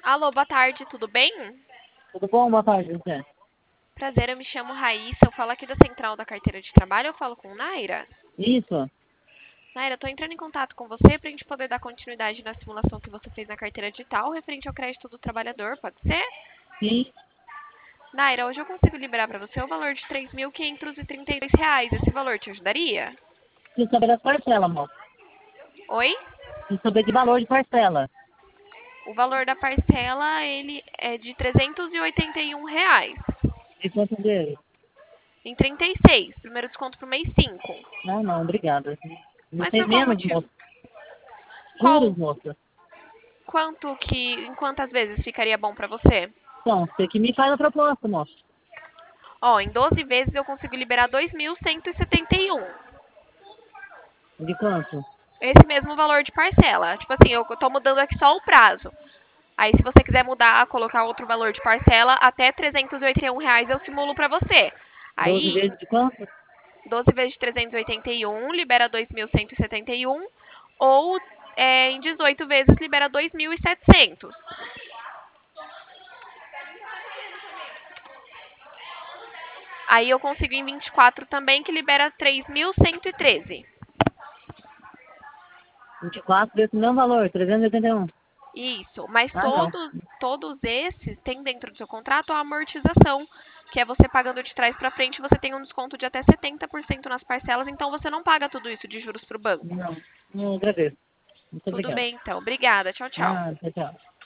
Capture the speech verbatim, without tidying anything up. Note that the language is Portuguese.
Alô, boa tarde, tudo bem? Tudo bom? Boa tarde, você. Prazer, eu me chamo Raíssa, eu falo aqui da Central da Carteira de Trabalho, eu falo com Naira. Isso? Naira, eu tô entrando em contato com você pra gente poder dar continuidade na simulação que você fez na carteira digital referente ao crédito do trabalhador, pode ser? Sim. Naira, hoje eu consigo liberar pra você o valor de três mil quinhentos e trinta e dois reais. Esse valor te ajudaria? Preciso saber das parcelas, moço. Oi? Preciso saber de valor de parcela. O valor da parcela, ele é de trezentos e oitenta e um reais. De quanto dele? Em trinta e seis, primeiro desconto pro mês cinco. Não, não, obrigada. Não Mas tem por qual menos, motivo? moço. Juros, Qual moça. Quanto que, em quantas vezes ficaria bom pra você? Então, você que me faz a proposta, moço. Ó, em doze vezes eu consigo liberar dois mil cento e setenta e um. De quanto? Esse mesmo valor de parcela. Tipo assim, eu tô mudando aqui só o prazo. Aí se você quiser mudar, colocar outro valor de parcela, até trezentos e oitenta e um reais eu simulo pra você. Doze Aí, vezes de quanto? doze vezes de trezentos e oitenta e um libera dois mil cento e setenta e um. Ou é, em dezoito vezes libera dois mil e setecentos. Aí eu consigo em vinte e quatro também, que libera três mil cento e treze. vinte e quatro vezes o mesmo valor, trezentos e oitenta e um. Isso, mas Ah, não. todos, todos esses têm dentro do seu contrato a amortização, que é você pagando de trás para frente, você tem um desconto de até setenta por cento nas parcelas, então você não paga tudo isso de juros para o banco. Não. Não agradeço. Muito Tudo obrigado. bem, então. Obrigada. Tchau, tchau. Ah, tchau, tchau.